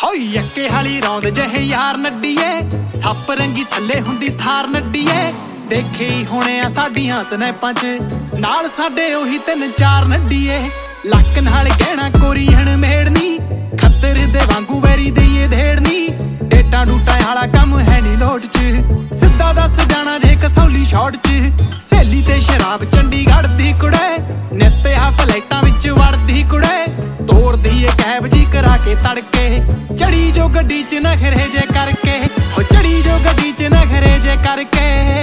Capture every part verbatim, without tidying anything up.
ਹੋਈ ਅੱਕੇ ਹਾਲੀ ਰੌਂਦ ਜਿਹੇ ਯਾਰ ਨੱਡੀਏ, ਸੱਪ ਰੰਗੀ ਥੱਲੇ ਹੁੰਦੀ ਥਾਰ ਨੱਡੀਏ। ਦੇਖੇ ਹੀ ਹੋਣੇ ਆ ਸਾਡੀਆਂ ਸਨੈਪਾਂ ਚ ਨਾਲ ਸਾਡੇ ਉਹੀ ਤਿੰਨ ਚਾਰ ਨੱਡੀਏ। ਲੱਕ ਨਾਲ ਗਹਿਣਾ ਕੋਰੀ ਹਣਮੇੜਨੀ, ਖੱਤਰ ਦੇ ਵਾਂਗੂ ਵੈਰੀ ਦੇਈਏ ਧੇੜਨੀ। ਡੇਟਾ ਡੂਟਾ ਵਾਲਾ ਕੰਮ ਹੈ ਨੀ ਲੋਟ ਚ, ਸਿੱਧਾ ਦੱਸ ਜਾਣਾ ਜੇ ਕਸੌਲੀ ਸ਼ੌਟ ਚ। ਸਹੇਲੀ ਤੇ ਸ਼ਰਾਬ ਚੰਡੀਗੜ੍ਹ ਦੀ ਕੁੜੇ, ਨਿੱਤੇ ਆ ਫਲੈਟਾਂ ਵਿੱਚ ਵੜਦੀ ਕੁੜੇ। ਤੋੜਦੀ ਏ ਕੈਬ ਜੀ ਕਰਾ ਕੇ ਤੜਕੇ, ਚੜੀ ਜੋ ਗੱਡੀ ਚ ਨਖਰੇ ਜੇ ਕਰਕੇ। ਹੋ ਚੜੀ ਜੋ ਗੱਡੀ ਚ ਨਖਰੇ ਜੇ ਕਰਕੇ।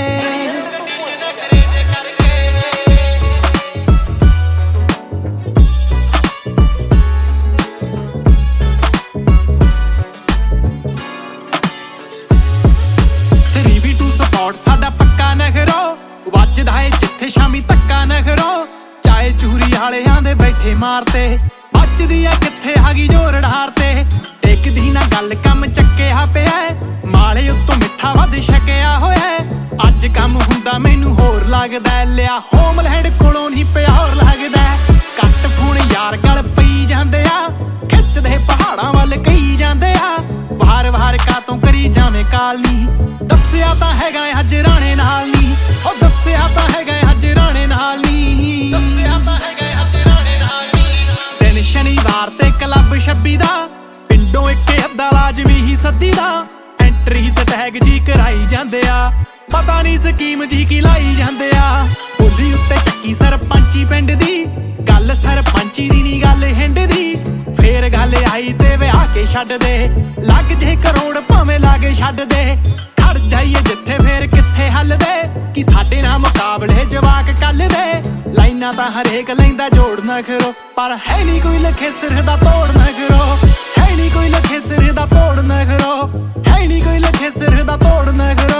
ਸਾਡਾ ਪੱਕਾ ਨਖਰੋ ਵੱਜਦਾ ਏ ਜਿੱਥੇ ਸ਼ਾਮੀ ਧੱਕਾ ਨਖਰੋ। ਚਾਏ ਚੂਰੀ ਵਾਲਿਆਂ ਦੇ ਬੈਠੇ ਮਾਰਤੇ, ਬਚਦੀ ਐ ਕਿੱਥੇ ਹੈਗੀ ਜੋਰ ਢਾਰ ਤੇ। ਟਿਕਦੀ ਨਾ ਗੱਲ ਕੰਮ ਚੱਕਿਆ ਪਿਆ, ਮਾਲੇ ਉੱਤੋਂ ਮਿੱਠਾ ਵੱਧ ਛਕਿਆ ਹੋਇਆ। ਅੱਜ ਕੰਮ ਹੁੰਦਾ ਮੈਨੂੰ ਹੋਰ ਲੱਗਦਾ, ਲਿਆ ਹੋਮਲੈਂਡ ਕੋਲੋਂ ਨਹੀਂ ਪਿਆ ਹੋਰ ਲੱਗਦਾ। ਕੱਟ ਫੋਨ ਯਾਰ ਗਲ ਪਈ ਜਾਂਦੇ ਆ, ਖਿੱਚਦੇ ਪਹਾੜਾਂ ਵੱਲ ਕਈ ਜਾਂਦੇ ਆ। ਵਾਰ ਵਾਰ ਕਾਤੋਂ ਕਰੀ ਜਾਵੇਂ ਕਾਲ ਨੀ, ਦੱਸਿਆ ਤਾਂ ਹੈਗਾ ਅੱਜ ਰਾਣੇ ਨਾਲ ਨੀ। ਉਹ ਦੱਸਿਆ ਤਾਂ ਹੈਗਾ ਅੱਜ ਰਾਣੇ ਨਾਲ ਨੀ, ਦੱਸਿਆ ਤਾਂ ਹੈਗਾ ਅੱਜ ਰਾਣੇ ਨਾਲ ਨੀ। ਦਿਨ ਸ਼ਨੀਵਾਰ ਤੇ ਕਲੱਬ ਛੱਬੀ ਦਾ, ਪਿੰਡੋਂ ਇੱਕ ਅੱਧਾ ਲਾਜ਼ਮੀ ਹੀ ਸੱਦੀ ਦਾ। ਐਂਟਰੀ ਸਟੈਗ ਜੀ ਕਰਾਈ ਜਾਂਦੇ ਆ, ਪਤਾ ਨੀ ਸਕੀਮ ਜੀ ਕੀ ਲਾਈ ਜਾਂਦੇ ਆ। ਬੋਲੀ ਉੱਤੇ ਚੱਕੀ ਸਰਪੰਚੀ ਪਿੰਡ ਦੀ, ਗੱਲ ਸਰਪੰਚੀ ਦੀ ਨੀ ਗੱਲ ਹਿੰਡ ਦੀ। ਫੇਰ ਗੱਲ ਆਈ ਤੇ ਵਿਆਹ ਕੇ ਛੱਡ ਦੇ, ਲੱਗ ਜੇ ਕਰੋੜ ਭਾਵੇਂ ਲਾਗੇ ਛੱਡ ਦੇ। ਖੜ ਜਾਈਏ ਜਿੱਥੇ ਫੇਰ ਕਿੱਥੇ ਹੱਲਦੇ, ਕਿ ਸਾਡੇ ਨਾਲ ਮੁਕਾਬਲੇ ਜਵਾਕ ਕੱਲ ਦੇ। ਲਾਈਨਾਂ ਤਾਂ ਹਰੇਕ ਲੈਂਦਾ ਜੋੜ ਨਖਰੋ, ਪਰ ਹੈ ਨੀ ਕੋਈ ਲਖੇ ਸਿਰ ਦਾ ਤੋੜ ਨਖਰੋ। ਹੈ ਨੀ ਕੋਈ ਲਖੇ ਸਿਰ ਦਾ ਤੋੜ ਨਖਰੋ, ਹੈ ਨੀ ਕੋਈ ਲਖੇ ਸਿਰ ਦਾ ਤੋੜ ਨਖਰੋ।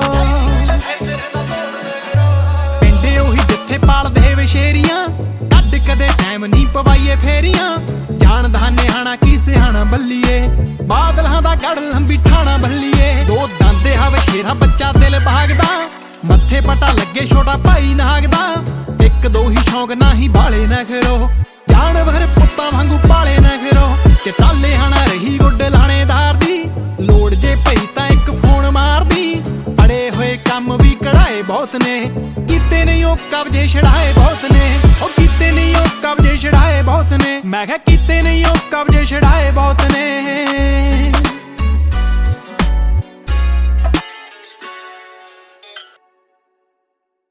ਪਿੰਡੇ ਉਹੀ ਜਿੱਥੇ ਪਾਲਦੇ ਵਸ਼ੇਰੀਆਂ, ਕੱਢ ਕਦੇ ਟਾਈਮ ਨੀ ਪਵਾਈਏ ਫੇਰੀਆਂ। ਜਾਣਦਾ ਨਿਆਣਾ ਕੀ ਸਿਆਣਾ ਬੱਲੀਏ, ਬਾਦਲਾਂ ਦਾ ਗੜ ਲੰਬੀ ਠਾਣਾ ਬੱਲੀਏ। ਦੋ ਦਾਂਦੇ ਹਵ ਸ਼ੇਰਾ ਬੱਚਾ ਦਿਲ ਭਾਗਦਾ, ਮੱਥੇ ਪਟਾ ਲੱਗੇ ਛੋਟਾ ਭਾਈ ਨਾਗਦਾ। ਇੱਕ ਦੋ ਹੀ ਸ਼ੌਂਕ ਨਾ ਹੀ ਬਾਲੇ ਨਖਰੋ, ਜਾਨਵਰ ਪੁੱਤਾਂ ਵਾਂਗੂ ਪਾਲੇ ਨਖਰੋ। ਚਟਾਲੇ ਹਣਾ ਰਹੀ ਗੁੱਡ ਲਾਣੇਦਾਰ ਦੀ, ਲੋੜ ਜੇ ਪਈ ਤਾਂ ਇੱਕ ਫੋਨ ਮਾਰਦੀ। ਅੜੇ ਹੋਏ ਕੰਮ ਵੀ ਕਢਾਏ ਬਹੁਤ ਨੇ, ਕੀਤੇ ਨਹੀਂ ਉਹ ਕਬਜੇ ਛੜਾਏ ਬਹੁਤ